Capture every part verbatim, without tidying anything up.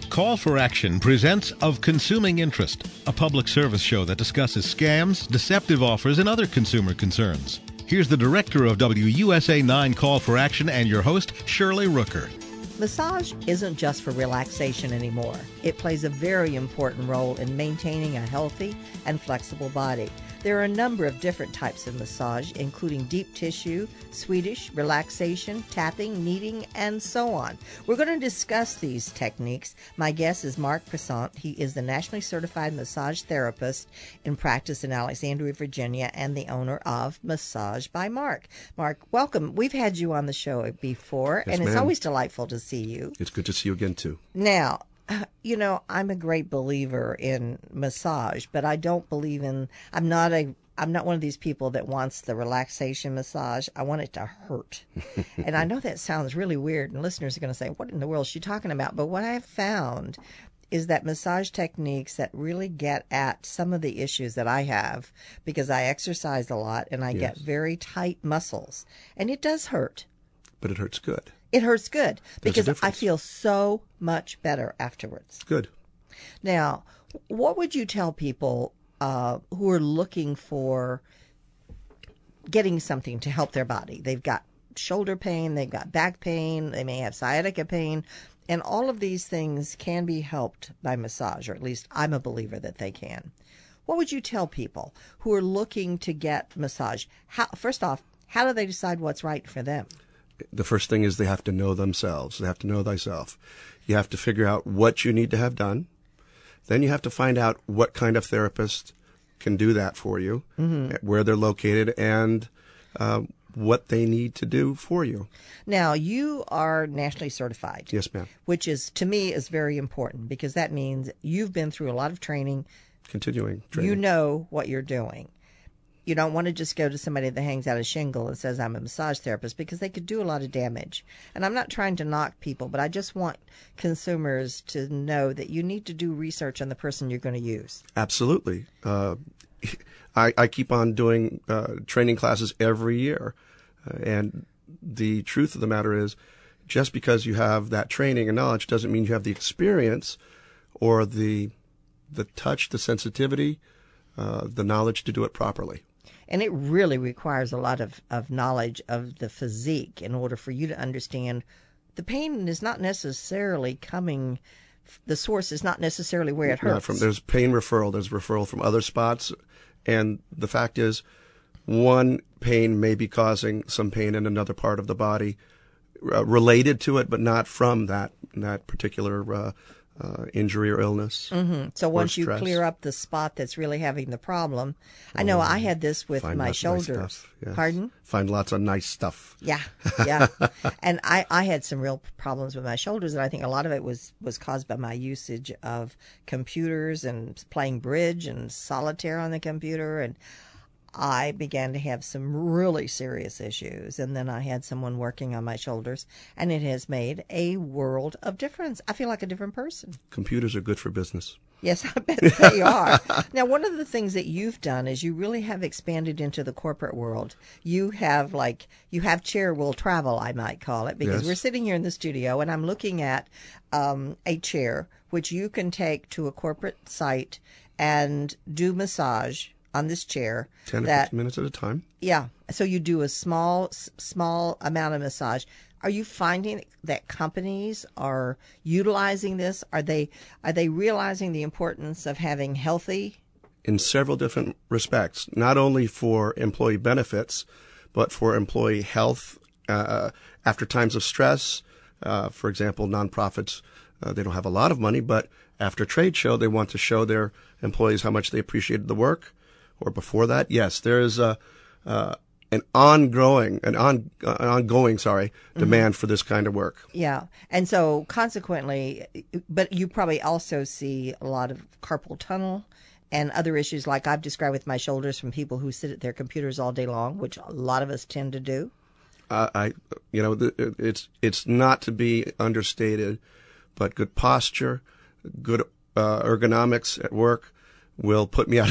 Call for Action presents Of Consuming Interest, a public service show that discusses scams, deceptive offers, and other consumer concerns. Here's the director of W U S A nine Call for Action and your host, Shirley Rooker. Massage isn't just for relaxation anymore. It plays a very important role in maintaining a healthy and flexible body. There are a number of different types of massage, including deep tissue, Swedish, relaxation, tapping, kneading, and so on. We're going to discuss these techniques. My guest is Mark Prasant. He is the nationally certified massage therapist in practice in Alexandria, Virginia, and the owner of Massage by Mark. Mark, welcome. We've had you on the show before, Yes, and it's ma'am. always delightful to see you. It's good to see you again, too. Now, you know, I'm a great believer in massage, but I don't believe in, I'm not a, I'm not one of these people that wants the relaxation massage. I want it to hurt. And I know that sounds really weird, and listeners are going to say, what in the world is she talking about? But what I've found is that massage techniques that really get at some of the issues that I have, because I exercise a lot and I Yes. get very tight muscles, and it does hurt. But it hurts good. It hurts good because I difference. feel so much better afterwards. Good. Now, what would you tell people uh, who are looking for getting something to help their body? They've got shoulder pain, they've got back pain, they may have sciatica pain, and all of these things can be helped by massage, or at least I'm a believer that they can. What would you tell people who are looking to get massage? How, first off, how do they decide what's right for them? The first thing is they have to know themselves. They have to know thyself. You have to figure out what you need to have done. Then you have to find out what kind of therapist can do that for you, mm-hmm. where they're located, and uh, what they need to do for you. Now, you are nationally certified. Yes, ma'am. Which is, to me, is very important because that means you've been through a lot of training. Continuing training. You know what you're doing. You don't want to just go to somebody that hangs out a shingle and says, I'm a massage therapist, because they could do a lot of damage. And I'm not trying to knock people, but I just want consumers to know that you need to do research on the person you're going to use. Absolutely. Uh, I, I keep on doing uh, training classes every year. Uh, and the truth of the matter is, just because you have that training and knowledge doesn't mean you have the experience or the the touch, the sensitivity, uh, the knowledge to do it properly. And it really requires a lot of, of knowledge of the physique in order for you to understand the pain is not necessarily coming, the source is not necessarily where it hurts. Not from, there's pain referral, there's referral from other spots. And the fact is, one pain may be causing some pain in another part of the body uh, related to it, but not from that, that particular uh, uh, injury or illness. Mm-hmm. So once you stress. clear up the spot that's really having the problem, I know I had this with Find my lots of nice shoulders. stuff, yes. Pardon? Find lots of nice stuff. Yeah, yeah. And I, I had some real problems with my shoulders, and I think a lot of it was, was caused by my usage of computers and playing bridge and solitaire on the computer, and I began to have some really serious issues. And then I had someone working on my shoulders, and it has made a world of difference. I feel like a different person. Computers are good for business. Yes, I bet they are. Now, one of the things that you've done is you really have expanded into the corporate world. You have like, you have chair will travel, I might call it, because Yes. we're sitting here in the studio and I'm looking at um, a chair which you can take to a corporate site and do massage on this chair. ten to that, fifteen minutes at a time. Yeah. So you do a small, s- small amount of massage. Are you finding that companies are utilizing this? Are they are they realizing the importance of having healthy? In several different respects, not only for employee benefits, but for employee health uh, after times of stress. Uh, for example, nonprofits, uh, they don't have a lot of money, but after a trade show, they want to show their employees how much they appreciated the work. Or before that, yes, there is a uh, an ongoing, an on, uh, ongoing, sorry, demand mm-hmm. for this kind of work. Yeah, and so consequently, but you probably also see a lot of carpal tunnel and other issues like I've described with my shoulders from people who sit at their computers all day long, which a lot of us tend to do. Uh, I, you know, the, it's it's not to be understated, but good posture, good uh, ergonomics at work will put me out of business. We don't. We don't. No, wanna do no, that. I'm safe.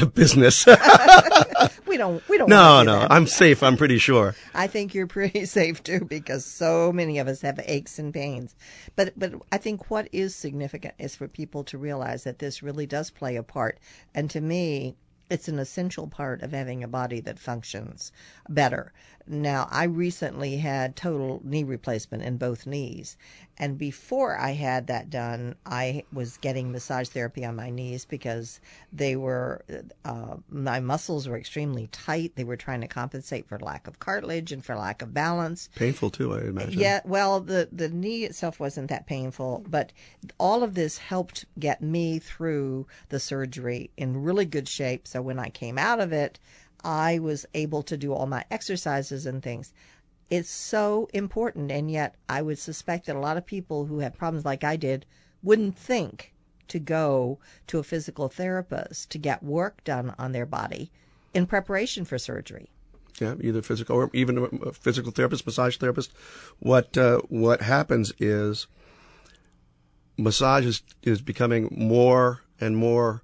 We don't. We don't. No, wanna do no, that. I'm safe. I'm pretty sure. I think you're pretty safe too, because so many of us have aches and pains. But but I think what is significant is for people to realize that this really does play a part. And to me, it's an essential part of having a body that functions better. Now, I recently had total knee replacement in both knees. And before I had that done, I was getting massage therapy on my knees because they were, uh, my muscles were extremely tight. They were trying to compensate for lack of cartilage and for lack of balance. Painful too, I imagine. Yeah, well, the, the knee itself wasn't that painful, but all of this helped get me through the surgery in really good shape. So when I came out of it, I was able to do all my exercises and things. It's so important, and yet I would suspect that a lot of people who have problems like I did wouldn't think to go to a physical therapist to get work done on their body in preparation for surgery. Yeah, either physical or even a physical therapist, massage therapist. What uh, what happens is massage is, is becoming more and more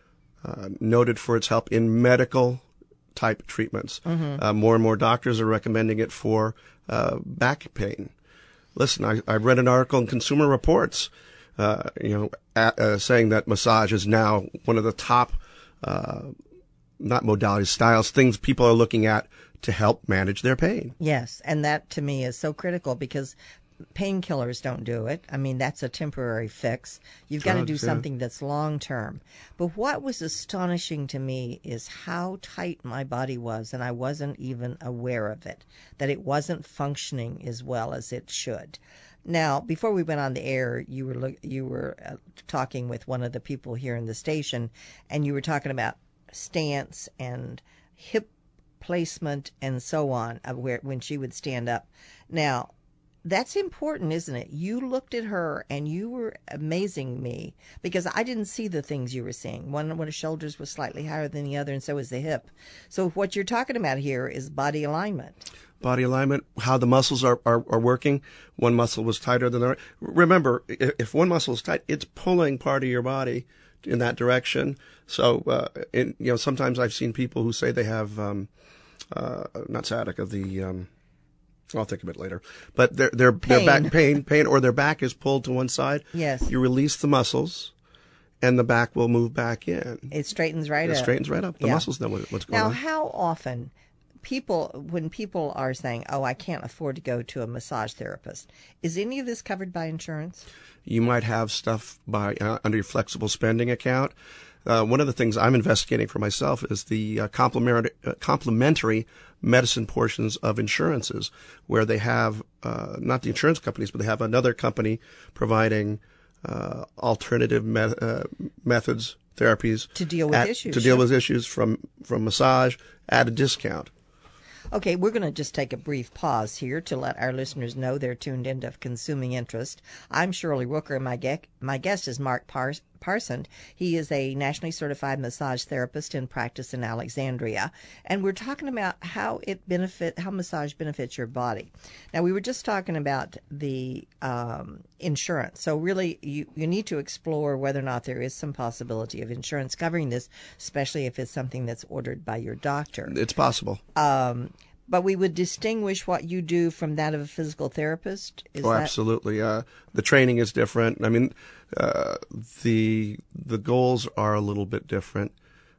uh, noted for its help in medical type treatments. Mm-hmm. Uh, more and more doctors are recommending it for uh, back pain. Listen, I, I read an article in Consumer Reports, uh, you know, at, uh, saying that massage is now one of the top, uh, not modalities, styles, things people are looking at to help manage their pain. Yes, and that to me is so critical because painkillers don't do it. I mean, that's a temporary fix. You've got to do Drugs, yeah. something that's long term. But what was astonishing to me is how tight my body was, and I wasn't even aware of it, that it wasn't functioning as well as it should. Now, before we went on the air, you were look, you were uh, talking with one of the people here in the station, and you were talking about stance and hip placement and so on, of where when she would stand up. Now, that's important, isn't it? You looked at her and you were amazing me because I didn't see the things you were seeing. One, one of the shoulders was slightly higher than the other, and so was the hip. So what you're talking about here is body alignment. Body alignment, how the muscles are, are, are working. One muscle was tighter than the other. Remember, if one muscle is tight, it's pulling part of your body in that direction. So, uh, in, you know, sometimes I've seen people who say they have, um, uh, not sciatica, the, um, I'll think of it later. But their their Pain. their back pain, pain, or their back is pulled to one side. Yes. You release the muscles, and the back will move back in. It straightens right It up. straightens right up. The Yeah. muscles know what, what's going Now, on. how often people, when people are saying, oh, I can't afford to go to a massage therapist, is any of this covered by insurance? You might have stuff by uh, under your flexible spending account. Uh, one of the things I'm investigating for myself is the uh, complementary, uh, complementary medicine portions of insurances, where they have uh, not the insurance companies, but they have another company providing uh, alternative me- uh, methods, therapies To deal with at- issues, to deal sure. with issues from from massage at a discount. Okay, we're going to just take a brief pause here to let our listeners know they're tuned into Consuming Interest. I'm Shirley Rooker, and my, ge- my guest is Mark Pars- Parsons. He is a nationally certified massage therapist in practice in Alexandria, and we're talking about how it benefit, how massage benefits your body. Now, we were just talking about the um, insurance. So really, you, you need to explore whether or not there is some possibility of insurance covering this, especially if it's something that's ordered by your doctor. It's possible. Um, but we would distinguish what you do from that of a physical therapist. Is oh, that... absolutely. Uh, the training is different. I mean, uh, the the goals are a little bit different.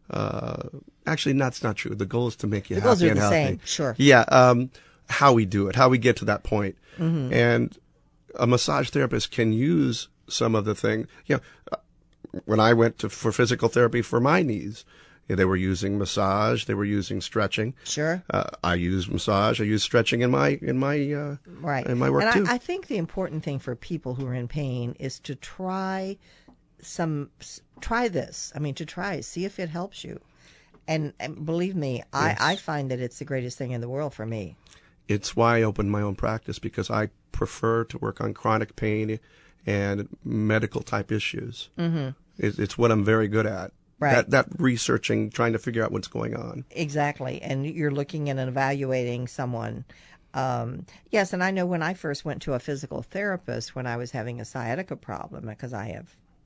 Uh, actually, that's not true. The goal is to make you The happy goals are and the healthy. same, sure. Yeah. Um, how we do it, how we get to that point, Mm-hmm. and a massage therapist can use some of the thing. You know, when I went to for physical therapy for my knees, they were using massage. They were using stretching. Sure. Uh, I use massage. I use stretching in my in my uh, Right. in my work and too. I, I think the important thing for people who are in pain is to try some, try this. I mean, to try, see if it helps you. And, and believe me, Yes. I, I find that it's the greatest thing in the world for me. It's why I opened my own practice, because I prefer to work on chronic pain and medical type issues. Mm-hmm. It, it's what I'm very good at. Right. That, that researching, trying to figure out what's going on. Exactly. And you're looking and evaluating someone. Um, yes, and I know when I first went to a physical therapist when I was having a sciatica problem, because I have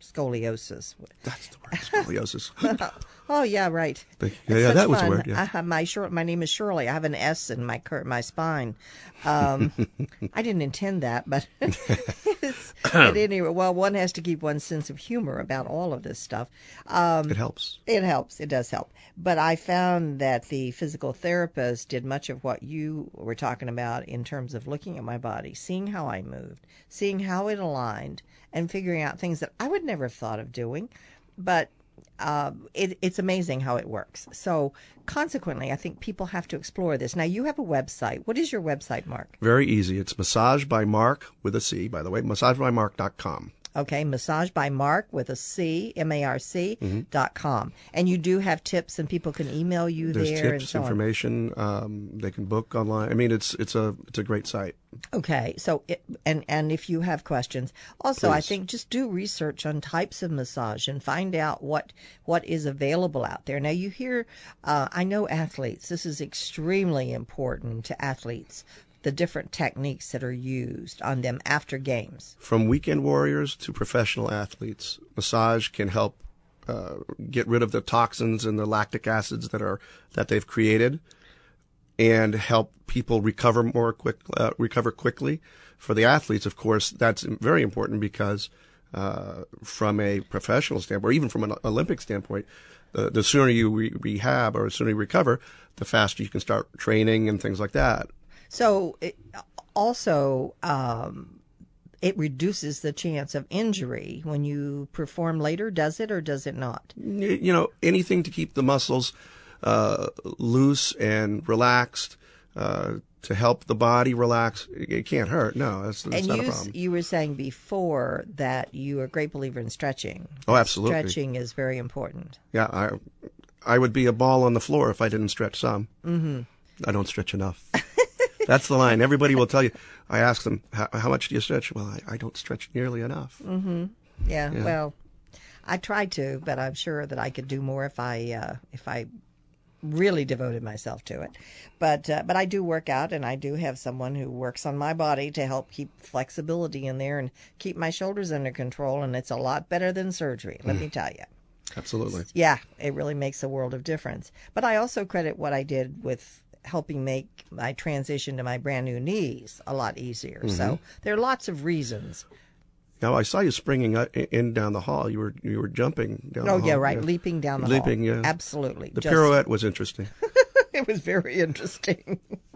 scoliosis. That's the word, scoliosis. Oh yeah, right. The, It's yeah, yeah, such that was the fun. word. Yeah. I have my Shir- my name is Shirley. I have an S in my cur- my spine. Um, I didn't intend that, but it's, at any rate, well, one has to keep one's sense of humor about all of this stuff. Um, It helps. It helps. It does help. But I found that the physical therapist did much of what you were talking about in terms of looking at my body, seeing how I moved, seeing how it aligned, and figuring out things that I would never have thought of doing. But uh, it, it's amazing how it works. So consequently, I think people have to explore this. Now, you have a website. What is your website, Mark? Very easy. It's Massage by Mark with a C, by the way, massage by mark dot com. Okay, Massage by Mark with a C, M A R C, mm-hmm. dot com. And you do have tips, and people can email you There's there tips, and so information. Um, they can book online. I mean, it's it's a it's a great site. Okay, so it, and and if you have questions, also Please. I think just do research on types of massage and find out what what is available out there. Now you hear, uh, I know athletes. This is extremely important to athletes. The different techniques that are used on them after games. From weekend warriors to professional athletes, massage can help uh, get rid of the toxins and the lactic acids that are that they've created, and help people recover more quick, uh, recover quickly. For the athletes, of course, that's very important because uh, from a professional standpoint, or even from an Olympic standpoint, the, the sooner you re- rehab or the sooner you recover, the faster you can start training and things like that. So it also, um, it reduces the chance of injury when you perform later, does it, or does it not? You know, anything to keep the muscles uh, loose and relaxed, uh, to help the body relax. It can't hurt. No, that's, that's and not you, a problem. you were saying before that you are a great believer in stretching. Oh, absolutely. Stretching is very important. Yeah, I, I would be a ball on the floor if I didn't stretch some. Mm-hmm. I don't stretch enough. That's the line. Everybody will tell you. I ask them, how, how much do you stretch? Well, I, I don't stretch nearly enough. Mm-hmm. Yeah, Yeah. Well, I try to, but I'm sure that I could do more if I uh, if I really devoted myself to it. But uh, but I do work out, and I do have someone who works on my body to help keep flexibility in there and keep my shoulders under control. And it's a lot better than surgery. Let me tell you. Absolutely. Yeah, it really makes a world of difference. But I also credit what I did with helping make my transition to my brand new knees a lot easier. Mm-hmm. So there are lots of reasons. Now, I saw you springing in down the hall. You were you were jumping down oh, the hall. yeah, right. Yeah. Leaping down the Leaping, hall. yeah. Absolutely. The Just... pirouette was interesting. It was very interesting.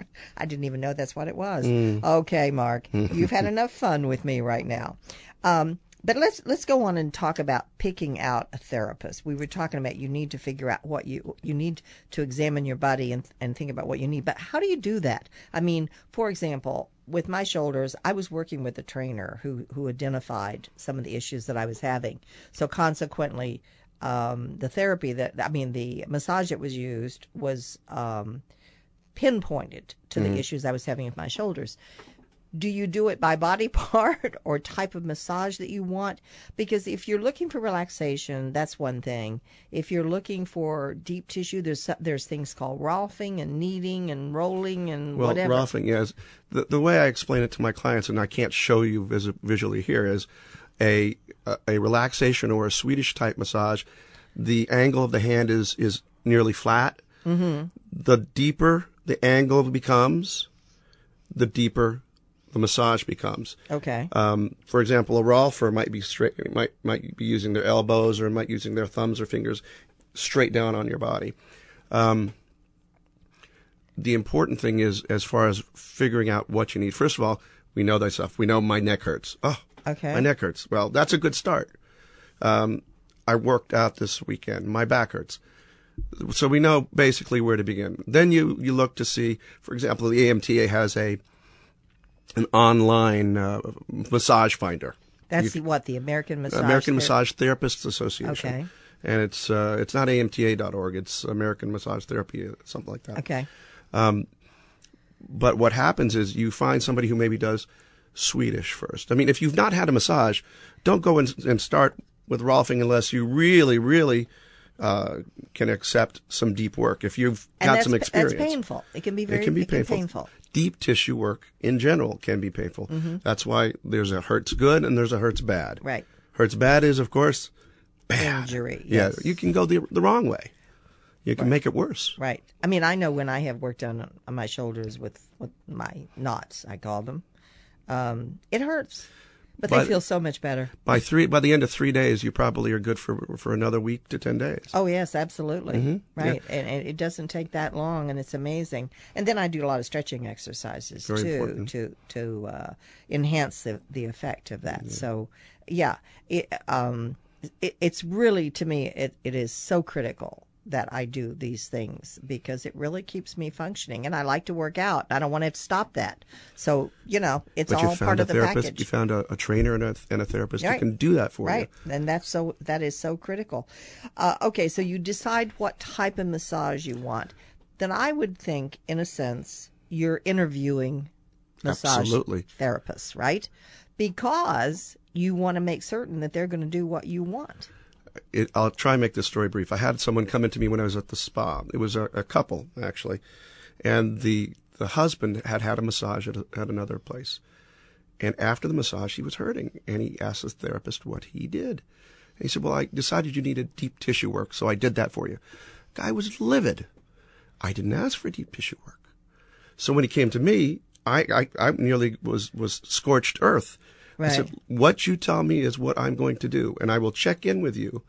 I didn't even know that's what it was. Mm. Okay, Mark, you've had enough fun with me right now. Um, But let's let's go on and talk about picking out a therapist. We were talking about you need to figure out what you you need to examine your body and and think about what you need. But how do you do that? I mean, for example, with my shoulders, I was working with a trainer who who identified some of the issues that I was having. So consequently, um, the therapy that I mean the massage that was used was um, pinpointed to mm-hmm. the issues I was having with my shoulders. Do you do it by body part or type of massage that you want? Because if you're looking for relaxation, that's one thing. If you're looking for deep tissue, there's there's things called Rolfing and kneading and rolling and well, whatever. Well, Rolfing, yes. The, the way I explain it to my clients, and I can't show you vis- visually here, is a, a a relaxation or a Swedish type massage. The angle of the hand is, is nearly flat. Mm-hmm. The deeper the angle becomes, the deeper the massage becomes. Okay. Um, for example, a Rolfer might be straight, might might be using their elbows or might using their thumbs or fingers straight down on your body. Um, the important thing is, as far as figuring out what you need. First of all, we know thyself. We know my neck hurts. Oh, okay. My neck hurts. Well, that's a good start. Um, I worked out this weekend. My back hurts. So we know basically where to begin. Then you you look to see, for example, the A M T A has a an online uh, massage finder. That's you, the, what, the American Massage American Ther- Massage Therapists Association. Okay. And it's uh, it's not A M T A dot org. It's American Massage Therapy, something like that. Okay. Um, but what happens is you find somebody who maybe does Swedish first. I mean, if you've not had a massage, don't go and, and start with Rolfing unless you really, really uh, can accept some deep work. If you've and got some experience. That's painful. It can be very it can be it can painful. Be painful. Deep tissue work in general can be painful. Mm-hmm. That's why there's a hurts good and there's a hurts bad. Right. Hurts bad is, of course, bad. Injury. Yeah, Yes. you can go the the wrong way. You can make it worse. Right. I mean, I know when I have worked on on my shoulders with, with my knots, I call them, um, it hurts, but But- they feel so much better. By three, by the end of three days, you probably are good for for another week to ten days. Oh yes, absolutely. Mm-hmm. Right, and, and it doesn't take that long, and it's amazing. And then I do a lot of stretching exercises Very too important. to to uh, enhance the the effect of that. So yeah, it, um, it, it's really, to me, it, it is so critical that I do these things because it really keeps me functioning, and I like to work out. I don't want to stop that. So you know, it's But you all found part a of the therapist. package. You found a, a trainer and a, and a therapist Right. who can do that for Right, you. and that's so that is so critical. Uh, okay, so you decide what type of massage you want. Then I would think, in a sense, you're interviewing massage Absolutely. therapists, right? Because you want to make certain that they're going to do what you want. It, I'll try and make this story brief. I had someone come into me when I was at the spa. It was a, a couple, actually. And the the husband had had a massage at, a, at another place. And after the massage, he was hurting. And he asked the therapist what he did. And he said, well, I decided you needed deep tissue work, so I did that for you. Guy was livid. I didn't ask for deep tissue work. So when he came to me, I, I, I nearly was, was scorched earth. Right. I said, what you tell me is what I'm going to do, and I will check in with you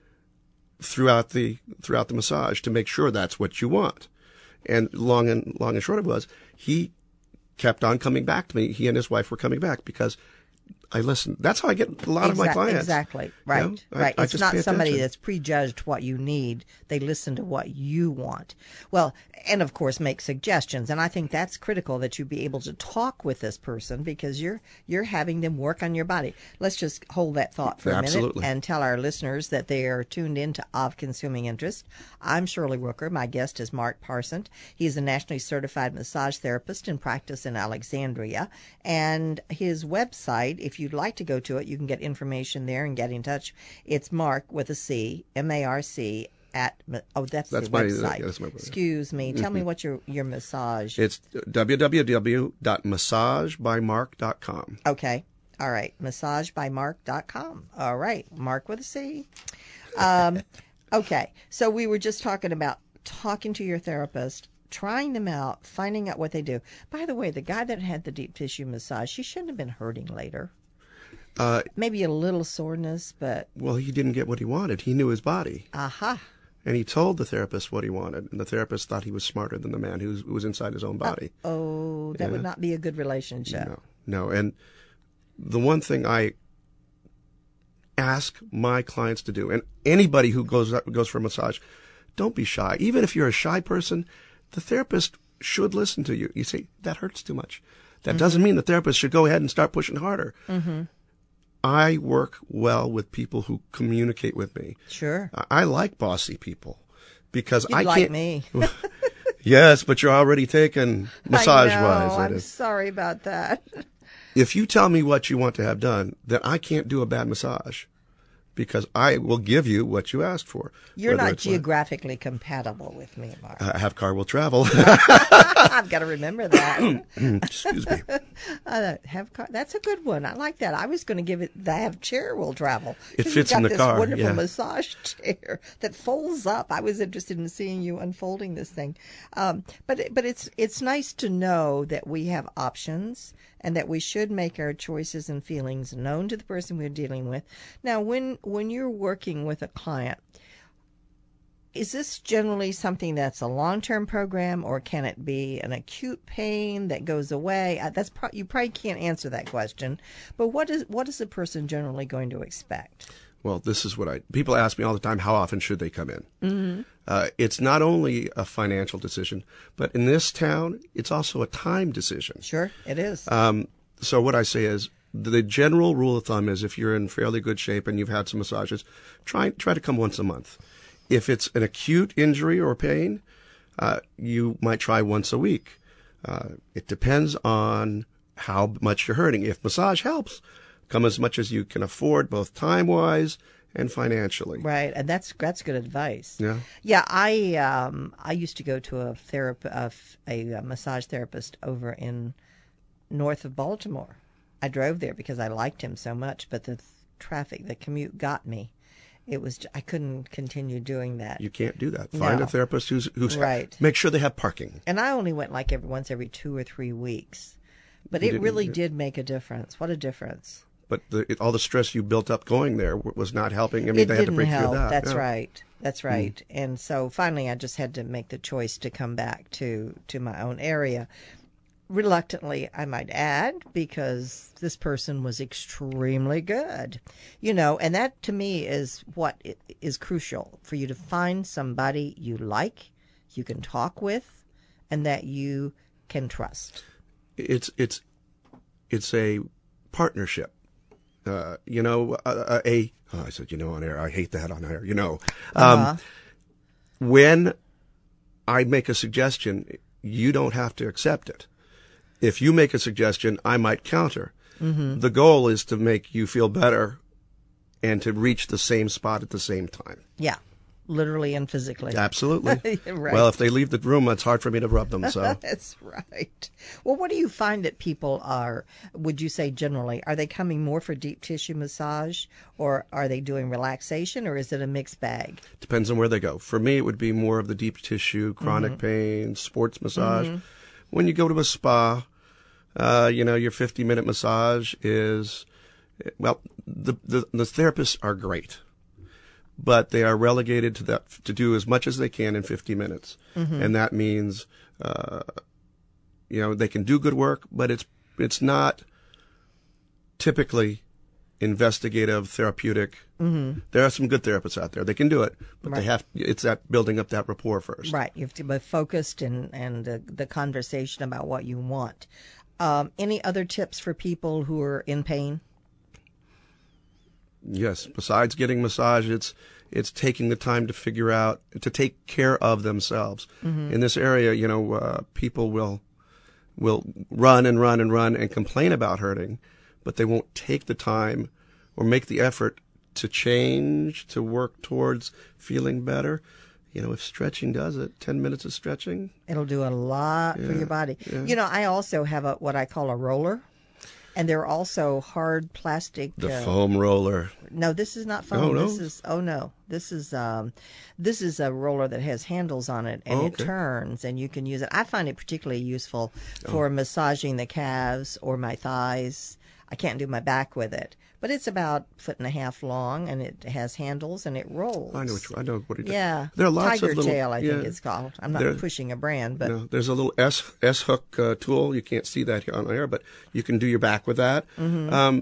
throughout the throughout the massage to make sure that's what you want. And long and long and short of it was, he kept on coming back to me. He and his wife were coming back because I listened. That's how I get a lot of my Exact- clients. Exactly. Right. You know, I- right. I It's just not pay somebody attention. that's prejudged what you need. They listen to what you want. Well, and of course make suggestions. And I think that's critical that you be able to talk with this person because you're you're having them work on your body. Let's just hold that thought for a Absolutely. minute and tell our listeners that they are tuned in to Of Consuming Interest. I'm Shirley Rooker. My guest is Mark Parsont. He is a nationally certified massage therapist in practice in Alexandria. And his website, if you'd like to go to it, you can get information there and get in touch. It's Mark with a C, M A R C, at, oh, that's, That's the my- website. yeah, that's my website. Excuse me. Tell me what your, your massage. It's w w w dot massage by mark dot com. Okay. All right. massage by mark dot com. All right. Mark with a C. Um, okay. So we were just talking about talking to your therapist, trying them out, finding out what they do. By the way, the guy that had the deep tissue massage, he shouldn't have been hurting later. Uh, Maybe a little soreness, but well, he didn't get what he wanted. He knew his body. aha. And he told the therapist what he wanted. And the therapist thought he was smarter than the man who was, who was inside his own body. Oh, that would not be a good relationship. No, no. And the one thing I ask my clients to do, and anybody who goes goes for a massage, don't be shy. Even if you're a shy person, the therapist should listen to you. You say, that hurts too much. That Mm-hmm. doesn't mean the therapist should go ahead and start pushing harder. Mm-hmm. I work well with people who communicate with me. Sure. I, I like bossy people because You'd I like can't. me. Yes, but you're already taken massage I know. wise. I'm sorry about that. If you tell me what you want to have done, then I can't do a bad massage because I will give you what you asked for. You're Whether not it's like, geographically compatible with me, Mark. I have car will travel. I've got to remember that. Excuse me. Uh, have car. That's a good one. I like that. I was going to give it the have chair will travel. It 'Cause fits you've in got the this car, wonderful yeah. massage chair that folds up. I was interested in seeing you unfolding this thing. Um, but but it's it's nice to know that we have options and that we should make our choices and feelings known to the person we're dealing with. Now, when when you're working with a client, is this generally something that's a long-term program, or can it be an acute pain that goes away? Uh, That's pro- you probably can't answer that question. But what is what is a person generally going to expect? Well, this is what I people ask me all the time: how often should they come in? Mm-hmm. Uh, it's not only a financial decision, but in this town, it's also a time decision. Sure, it is. Um, so what I say is, the general rule of thumb is, if you're in fairly good shape and you've had some massages, try try to come once a month. If it's an acute injury or pain, uh, you might try once a week. Uh, it depends on how much you're hurting. If massage helps, come as much as you can afford, both time-wise and financially. Right, and that's that's good advice. Yeah. Yeah, I um I used to go to a therap a, a massage therapist over in north of Baltimore. I drove there because I liked him so much, but the traffic, the commute got me. It was I couldn't continue doing that. You can't do that. Find No. a therapist who's who's Right. make sure they have parking. And I only went like every once every two or three weeks, but You it didn't- really did make a difference. What a difference! But the, it, all the stress you built up going there w- was not helping. I mean, It they had to didn't break help. through that. That's yeah. right. That's right. And so finally, I just had to make the choice to come back to to my own area. Reluctantly, I might add, because this person was extremely good, you know, and that to me is what i- is crucial for you to find somebody you like, you can talk with, and that you can trust. It's it's it's a partnership. Uh, you know, a, a oh, I said, you know, on air. I hate that on air. You know, um, Uh-huh. when I make a suggestion, you don't have to accept it. If you make a suggestion, I might counter. Mm-hmm. The goal is to make you feel better and to reach the same spot at the same time. Yeah, literally and physically. Absolutely. Right. Well, if they leave the room, it's hard for me to rub them. So That's right. Well, what do you find that people are, would you say generally, are they coming more for deep tissue massage, or are they doing relaxation, or is it a mixed bag? depends on where they go. For me, it would be more of the deep tissue, chronic Mm-hmm. pain, sports massage. When you go to a spa, uh, you know, your fifty-minute massage is, well, the, the the therapists are great, but they are relegated to that to do as much as they can in fifty minutes, Mm-hmm. and that means, uh, you know, they can do good work, but it's it's not typically investigative, therapeutic. Mm-hmm. There are some good therapists out there; they can do it, but Right. they have. It's that building up that rapport first. Right. You have to be focused and, and the, the conversation about what you want. Um, any other tips for people who are in pain? Yes. Besides getting massage, it's it's taking the time to figure out to take care of themselves. Mm-hmm. In this area, you know, uh, people will will run and run and run and complain about hurting, but they won't take the time or make the effort to change, to work towards feeling better. You know, if stretching does it, ten minutes of stretching. It'll do a lot for your body. You know, I also have a what I call a roller, and they're also hard plastic. The uh, foam roller. No, this is not foam. Oh, no? This is oh no, this is um, this is a roller that has handles on it, and Oh, it okay. turns, and you can use it. I find it particularly useful Oh. for massaging the calves or my thighs. I can't do my back with it, but it's about a foot and a half long, and it has handles, and it rolls. I know which, I know what it is. Yeah, There are lots Tiger of little, tail, I yeah. think it's called. I'm not There- pushing a brand, but No, there's a little S S hook uh, tool. You can't see that here on air, but you can do your back with that. Mm-hmm. Um,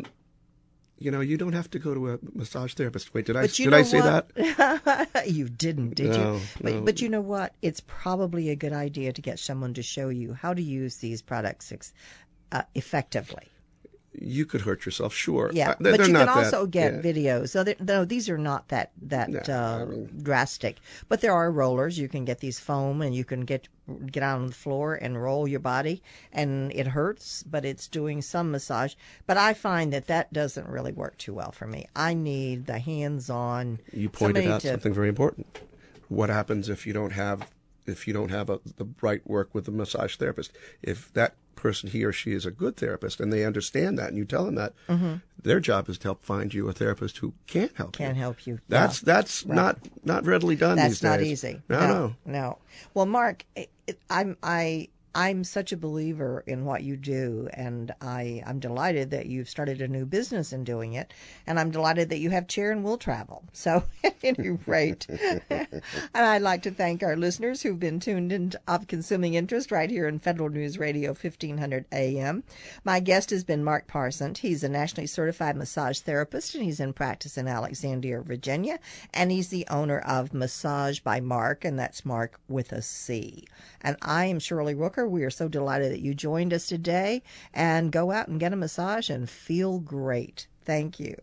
you know, you don't have to go to a massage therapist. Wait, did I But you did know I say what? that? You didn't, did No, you? But, no. but you know what? It's probably a good idea to get someone to show you how to use these products ex- uh, effectively. You could hurt yourself, sure. Yeah, Uh, they're- but they're you can not that- also get yeah. videos. So they're- no, these are not that that No, uh, I mean- drastic. But there are rollers. You can get these foam, and you can get get out on the floor and roll your body, and it hurts, but it's doing some massage. But I find that that doesn't really work too well for me. I need the hands-on. You pointed somebody out to, something very important. What happens if you don't have if you don't have a, the right work with a massage therapist? If that person, he or she, is a good therapist and they understand that, and you tell them that, their job is to help find you a therapist who can help you. Can help you. That's Yeah. that's not not readily done That's these days. not easy. No, no, no. no. Well, Mark, it, it, I'm I I'm such a believer in what you do, and I I'm delighted that you've started a new business in doing it, and I'm delighted that you have chair and will travel. So, at any rate, and I'd like to thank our listeners who've been tuned in of consuming interest right here in Federal News Radio fifteen hundred A M. My guest has been Mark Parsont. He's a nationally certified massage therapist, and he's in practice in Alexandria, Virginia, and he's the owner of Massage by Mark, and that's Mark with a C. And I am Shirley Rooker. We are so delighted that you joined us today, and go out and get a massage and feel great. Thank you.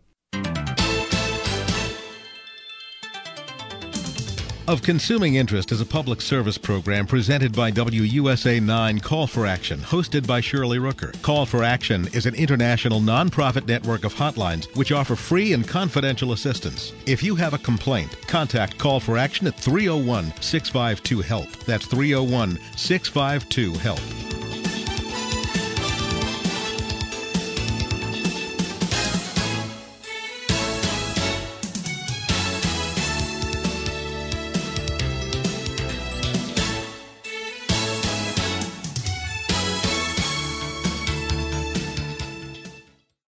Of Consuming Interest is a public service program presented by W U S A nine Call for Action, hosted by Shirley Rooker. Call for Action is an international nonprofit network of hotlines which offer free and confidential assistance. If you have a complaint, contact Call for Action at three oh one, six five two, HELP. That's three oh one, six five two, HELP.